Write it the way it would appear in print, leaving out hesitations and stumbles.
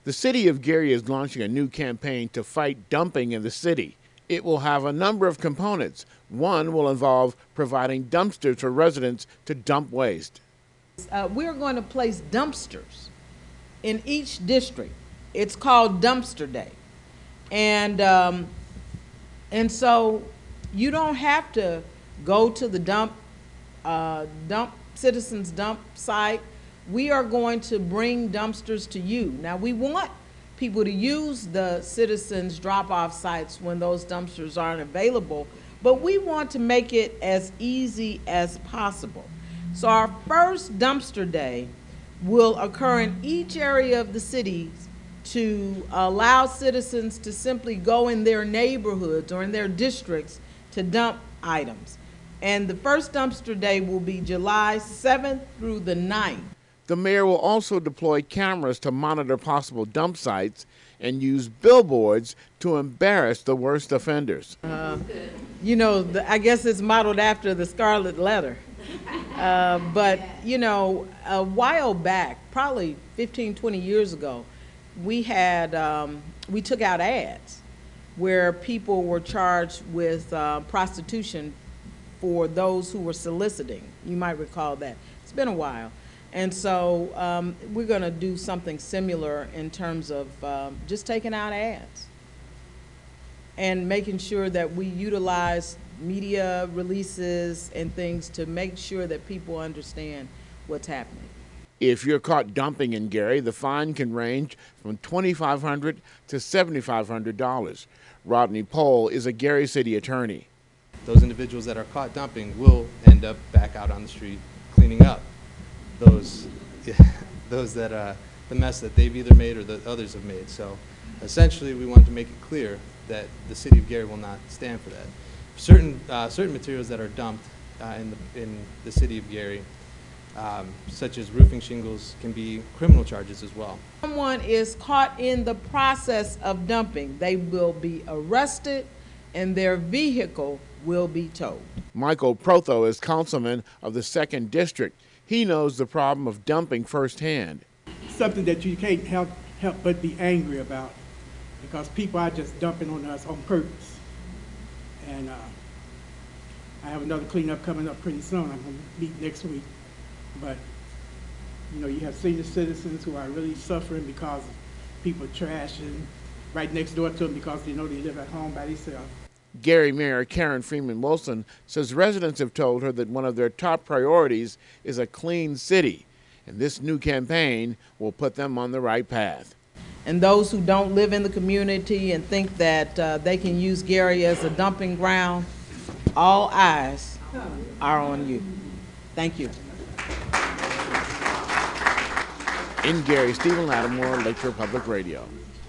The city of Gary is launching a new campaign to fight dumping in the city. It will have a number of components. One will involve providing dumpsters for residents to dump waste. We're going to place dumpsters in each district. It's called Dumpster Day. And so you don't have to go to the citizens dump site. We are going to bring dumpsters to you. Now, we want people to use the citizens drop-off sites when those dumpsters aren't available, but we want to make it as easy as possible. So our first dumpster day will occur in each area of the city to allow citizens to simply go in their neighborhoods or in their districts to dump items. And the first dumpster day will be July 7th through the 9th. The mayor will also deploy cameras to monitor possible dump sites and use billboards to embarrass the worst offenders. I guess it's modeled after the Scarlet Letter. But a while back, probably 15, 20 years ago, we took out ads where people were charged with prostitution for those who were soliciting. You might recall that. It's been a while. And so we're going to do something similar in terms of just taking out ads and making sure that we utilize media releases and things to make sure that people understand what's happening. If you're caught dumping in Gary, the fine can range from $2,500 to $7,500. Rodney Pohl is a Gary City attorney. Those individuals that are caught dumping will end up back out on the street cleaning up those that the mess that they've either made or that others have made. So essentially, we want to make it clear that the city of Gary will not stand for that. Certain materials that are dumped in the city of Gary, such as roofing shingles, can be criminal charges as well. If someone is caught in the process of dumping, they will be arrested and their vehicle will be towed. Michael Protho is councilman of the 2nd District. He knows the problem of dumping firsthand. Something that you can't help but be angry about, because people are just dumping on us on purpose. And I have another cleanup coming up pretty soon. I'm going to meet next week. But, you have senior citizens who are really suffering because of people trashing right next door to them because they know they live at home by themselves. Gary Mayor Karen Freeman Wilson says residents have told her that one of their top priorities is a clean city, and this new campaign will put them on the right path. And those who don't live in the community and think that they can use Gary as a dumping ground, all eyes are on you. Thank you. In Gary, Stephen Lattimore, Lakeshore Public Radio.